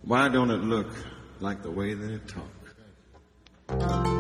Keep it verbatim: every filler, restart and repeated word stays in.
Why don't it look like the way that it talks?